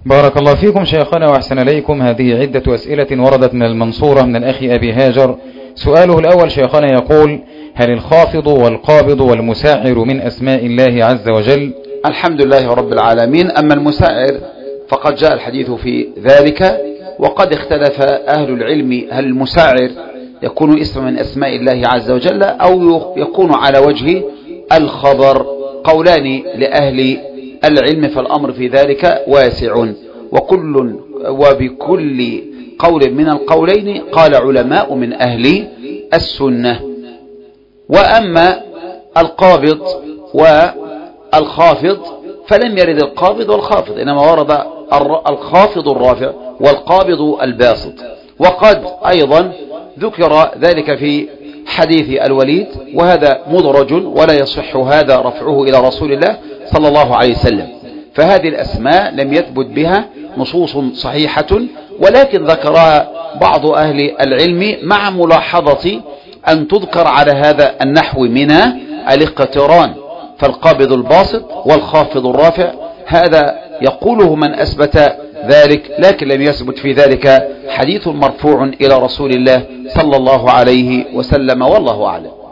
بارك الله فيكم شيخنا وأحسن إليكم. هذه عدة أسئلة وردت من المنصورة من الأخ أبي هاجر. سؤاله الأول شيخنا يقول: هل الخافض والقابض والمساعر من أسماء الله عز وجل؟ الحمد لله رب العالمين. أما المساعر فقد جاء الحديث في ذلك، وقد اختلف أهل العلم هل المساعر يكون اسم من أسماء الله عز وجل أو يكون على وجه الخبر. قولان لأهل العلم، فالأمر في ذلك واسع، وبكل قول من القولين قال علماء من أهل السنة. وأما القابض والخافض فلم يرد القابض والخافض، إنما ورد الخافض الرافع والقابض الباسط. وقد أيضا ذكر ذلك في حديث الوليد، وهذا مدرج ولا يصح هذا رفعه إلى رسول الله صلى الله عليه وسلم. فهذه الأسماء لم يثبت بها نصوص صحيحة، ولكن ذكرها بعض أهل العلم مع ملاحظة أن تذكر على هذا النحو من الاقتران. فالقابض الباسط والخافض الرافع هذا يقوله من أثبت ذلك، لكن لم يثبت في ذلك حديث مرفوع إلى رسول الله صلى الله عليه وسلم، والله أعلم.